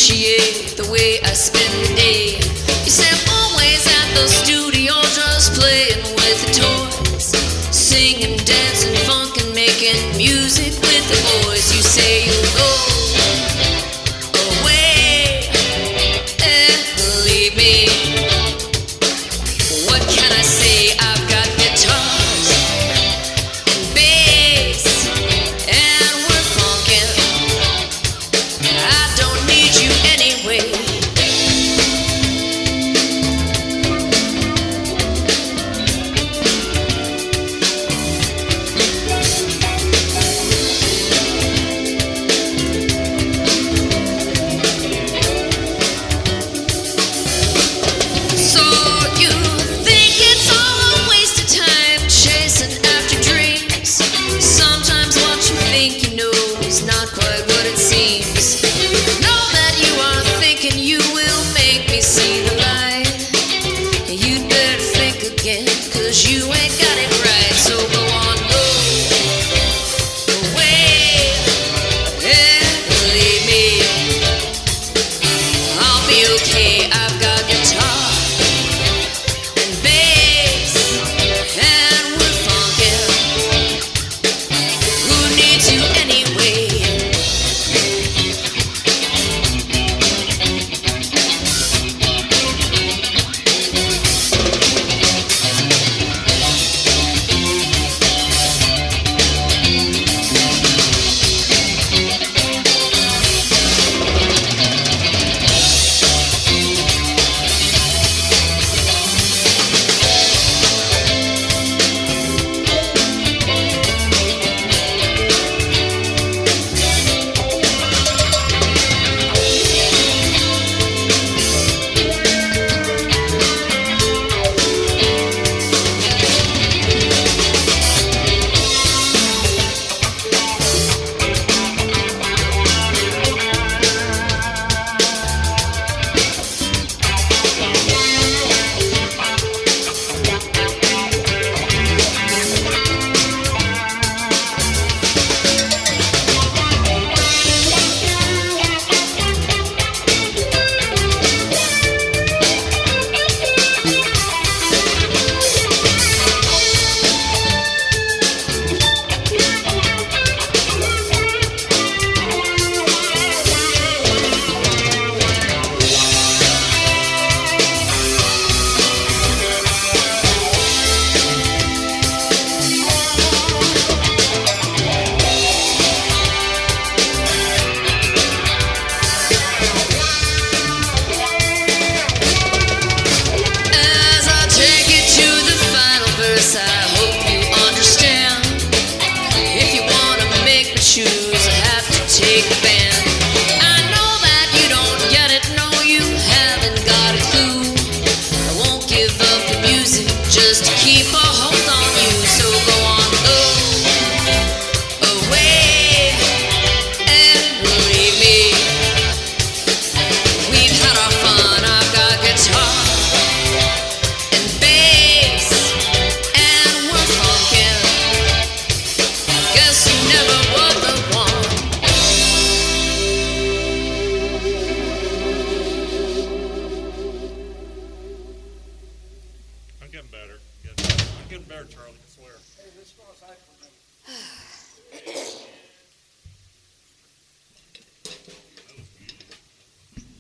appreciate the way I spend the day. You say I'm always at the studio just playing with the toys, singing, dancing, funk and making music with the boys. You say you'll go away and leave me. What can I say? I've got guitars and bass and we're funkin'. I don't need you anyway. You ain't got it right, so go on, go away and leave me. I'll be okay, I've got guitar and bass and we're funkin'. Who needs you anyway? Choose, I have to take the band. I know that you don't get it, no, you haven't got a clue. I won't give up the music just to keep a hold on you. So go on, go away and leave me. We've had our fun, I've got guitar and bass and we're funkin'. Guess you never was the one. I'm getting better. I'm getting better, Charlie, I swear. Hey, this smells like for me.